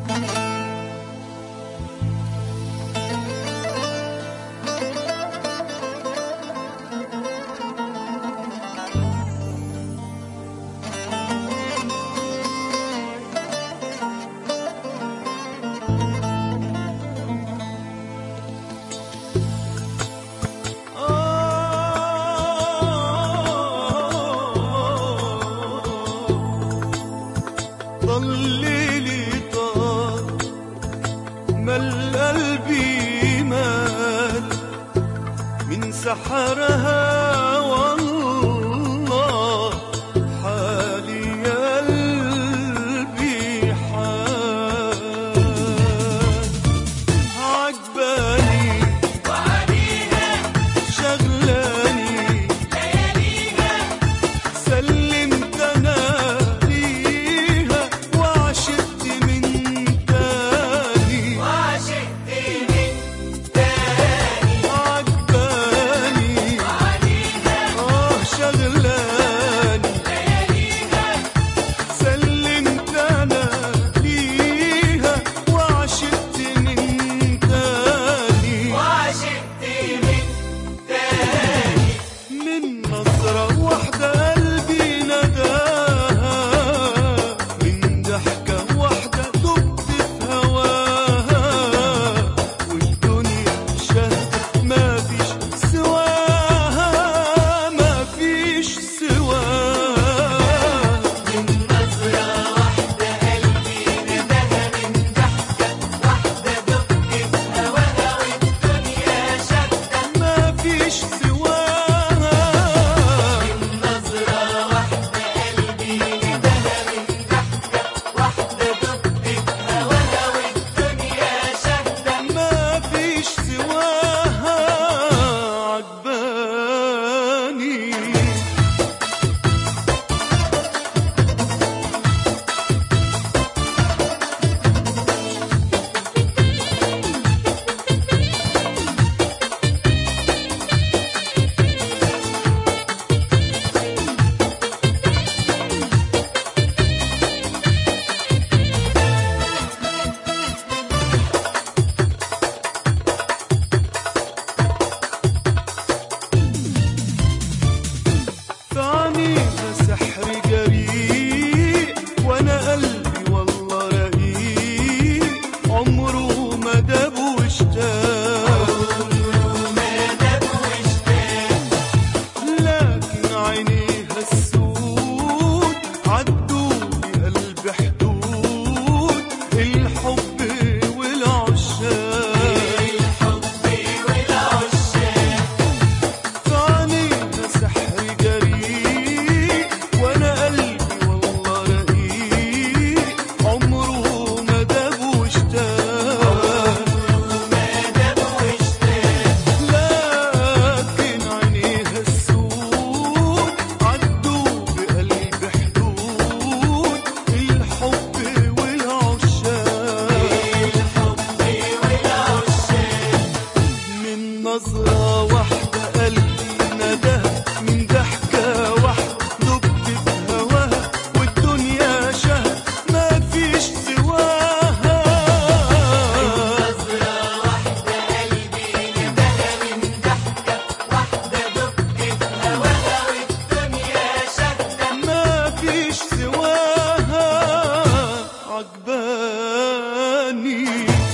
الليل طار مل قلبي مال من سحرها والله حالي يا قلبي حال عجباني وعليها شغلاني لياليها سلمت انا نظرة واحدة قلبي نداها من ضحكة واحدة دبت بهواها والدنيا شهد ما فيش سواها. نظرة واحدة قلبي نداها من ضحكة واحدة دبت بهواها والدنيا شهد ما فيش سواها. عجباني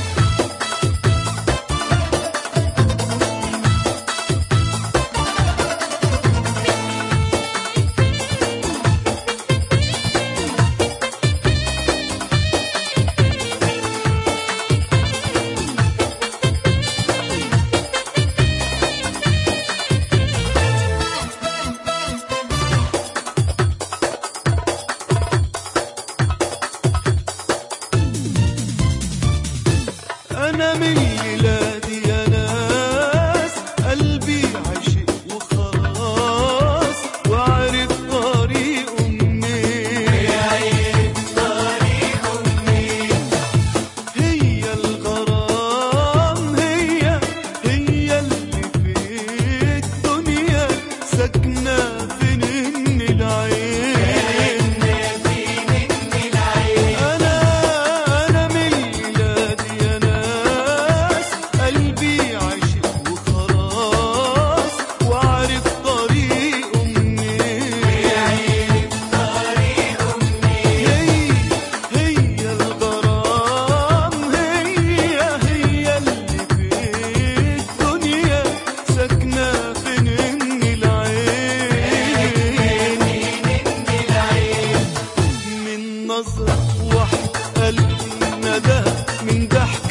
أنا من ميلادي يا ناس قلبي عاشق وخلاص وعرف طريقه منين. هي الغرام هي اللي في الدنيا ساكنة في نن العين. أنا من نظرة واحد قلبي نداها من ضحك